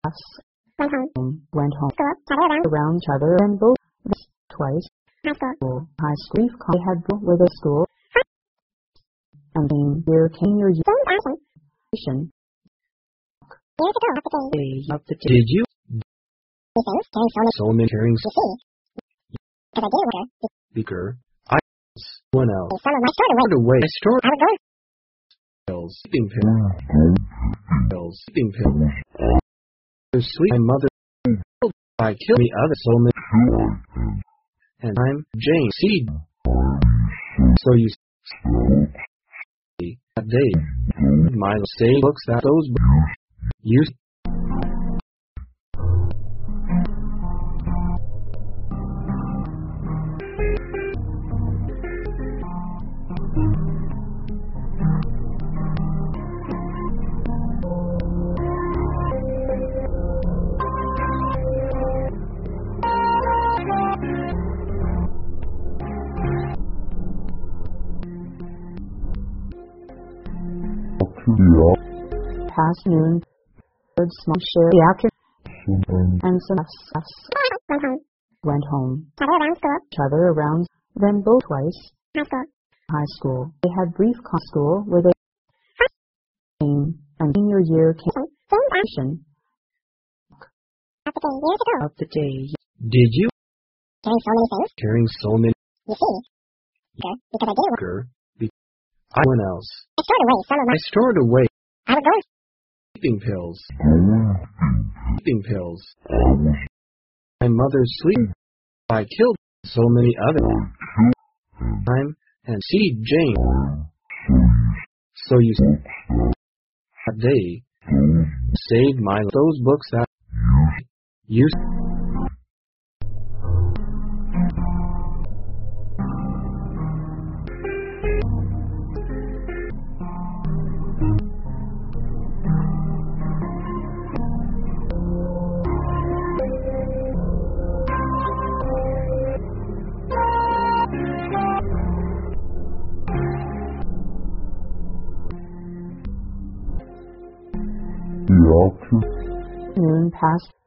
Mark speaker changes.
Speaker 1: us.
Speaker 2: Went home.
Speaker 1: School.
Speaker 2: Around each other and both twice.
Speaker 1: High school.
Speaker 2: High school. They had with a school. And here came your
Speaker 1: Years ago,
Speaker 2: of the day.
Speaker 3: Did you?
Speaker 1: So many
Speaker 3: Carrying
Speaker 1: you see. Because I did order.
Speaker 3: speaker. I one else.
Speaker 1: Some of my stored away.
Speaker 3: Stored away.
Speaker 1: I was going.
Speaker 3: Pills. Sleeping pills. Sleeping pills. Sleep. My mother. I killed me other so many. And I'm Jane Seed. So you see that day. My say looks at those. You.
Speaker 2: Past noon. Third small share the afternoon. And some went home.
Speaker 1: Around school.
Speaker 2: Each other around. Then both twice.
Speaker 1: High school.
Speaker 2: High school. They had brief school where they came and senior year came.
Speaker 1: Of the day years ago.
Speaker 2: Of the day.
Speaker 3: Did you?
Speaker 1: Carrying so many things.
Speaker 3: Carrying so many.
Speaker 1: You see. Because I did order.
Speaker 3: I one else.
Speaker 1: I stored away some of my.
Speaker 3: I stored away.
Speaker 1: I was going.
Speaker 3: Sleeping pills. Sleeping pills. My mother's sleep. I killed so many other. Time and see Jane. So you that day saved my those books that you.
Speaker 2: Noon past.